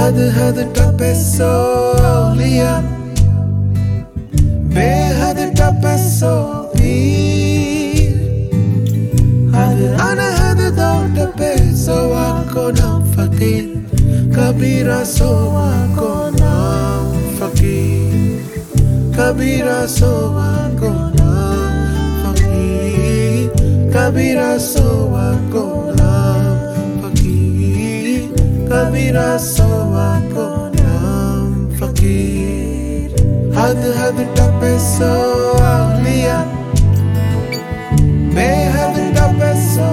हद हद टपे सो लिया, बेहद टपे सो पीर, हद अनहद दो टपे सो आको नाम फकीर, कबीरा सो आको नाम फकीर, कबीरा सो आको नाम फकीर, कबीरा सो आको नाम फकीर, कबीरा सो आको नाम फकीर। हद हद टपे सो लिया, बेहद टपे सो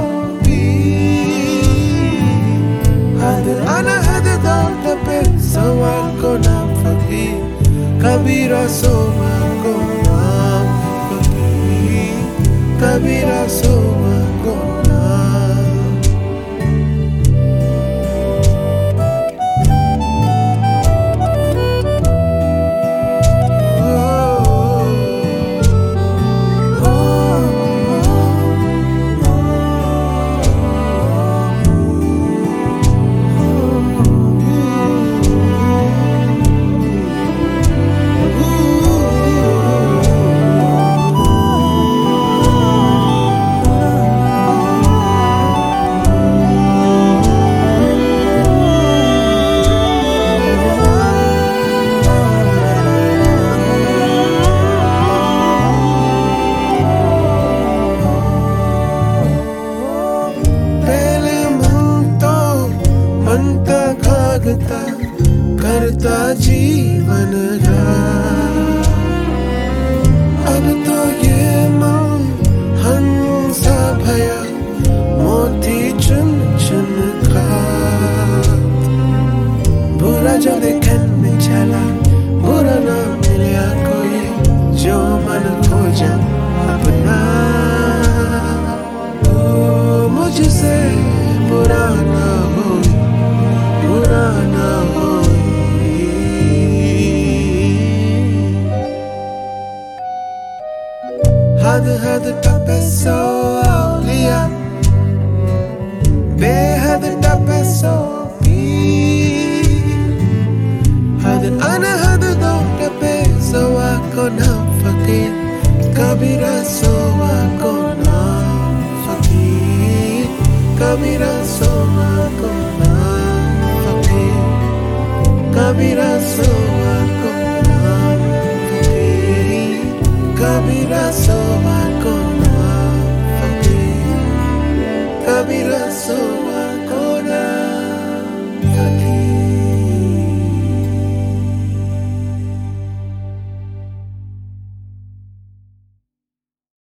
पीर, हद अनहद दो टपे सो आको नाम फकीर, कबीरा सो आको नाम फकीर, कबीरा सो आको नाम। करता जीवन का अब तो ये मन हंसा भया मोती चुन चुन का, बुरा जो देखन में चला बुरा ना मिला कोई, जो मन खोजा अपना ओ मुझसे बुरा ना हो, बुरा ना हो। हद हद टपे सो लिया, बेहद टपे सो पीर, हद अनहद दो टपे सो आको नाम फकीर, कबीरा सो आको नाम फकीर, कबीरा सो आको नाम फकीर, कबीरा सो आको नाम फकीर, कबीरा सो